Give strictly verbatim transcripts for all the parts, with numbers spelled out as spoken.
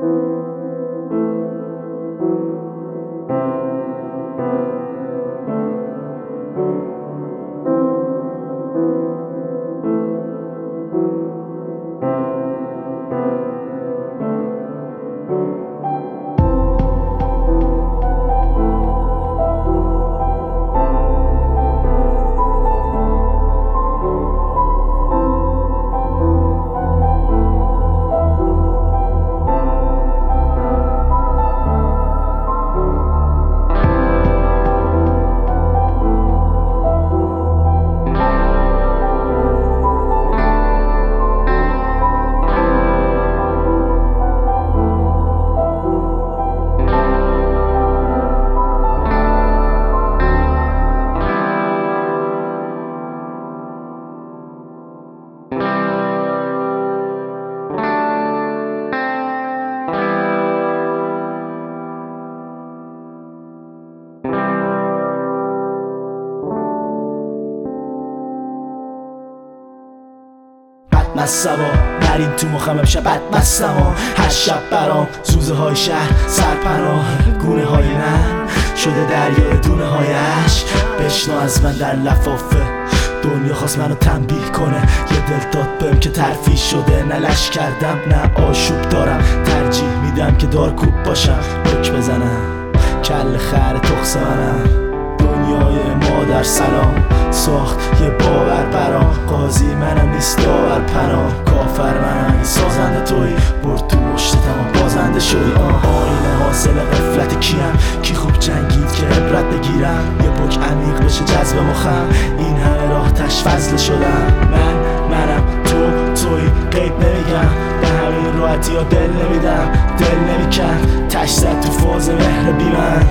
مصبا نرین تو مخم امشب بد مستم هر شب برام زوزه های شهر سرپناه گونه های من شده دریای دونه هایش بشنو از من در لفافه دنیا خواست منو تنبیه کنه یه دل داد بهم که ترفیع شده نه لش کردم نه آشوب دارم ترجیح میدم که دارکوب باشم لک بزنم کل خر تخص منم دنیای مادر سلام ساخت یه باور برام قاضی منم نیست داور پناه کافر منم این سازنده توی برد تو مشتتم بازنده شدی آینه حاصل قفلت کیم کی خوب جنگید که عبرت بگیرم یه بک عمیق بشه جذب مخم این همه راه تش فضل شدم من منم تو توی قیب نمیگم به همین راحتی ها دل نمیدم دل نمیکن تش زد تو فاز مهر بی من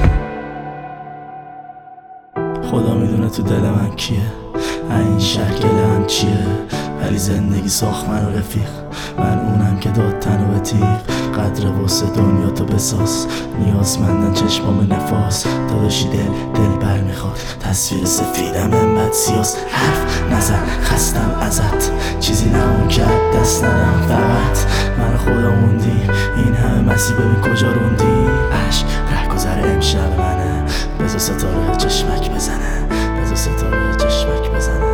خدا میدونه تو دل من کیه این شکل هم چیه ولی زندگی ساخت من و رفیق من اونم که داد تن و به تیغ قدر واسه دنیا تو بساز نیازمندن چشمام نفاس داداشی دل دل بر میخواد تصویر سفیدم انبد سیاس حرف نزن خستم ازت چیزی نمون کرد دست ندم فقط من خدا موندیم این همه مسیح ببین کجا روندیم عشق ره گذر امشب منه بذار ستاره چشمک بزنه بذار ستاره چشمک بزنه